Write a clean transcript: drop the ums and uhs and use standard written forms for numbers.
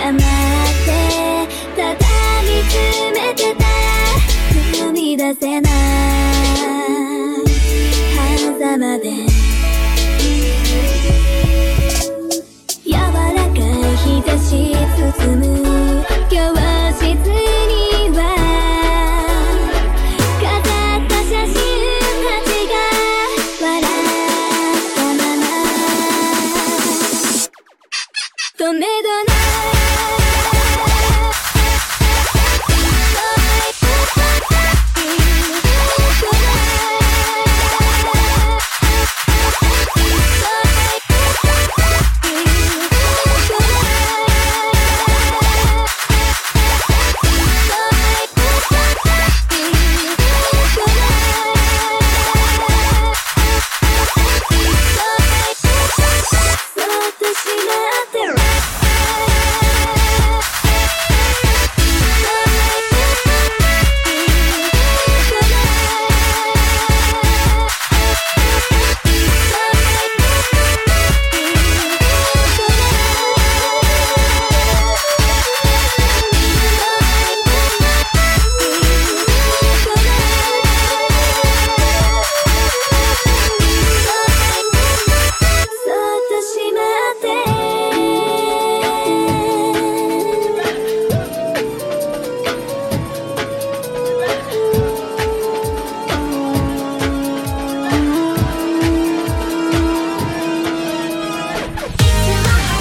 黙ってただ見つめてたら踏み出せない狭間で柔らかい日差し包む教室には飾った写真たちが笑ったままとめどない